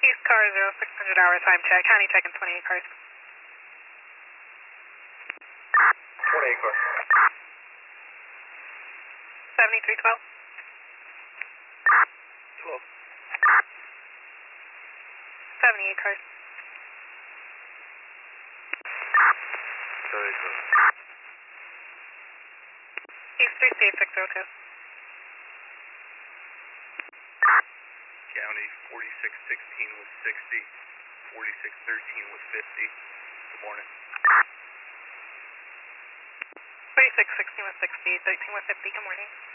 East car 0600 hour time check. County checking 28 cars. 28 cars. 7312. 12. 78 cars. 78 cars. East 3C602. County 4616 with 60, 4613 with 50. Good morning. 4616 with 60, 13 with 50. Good morning.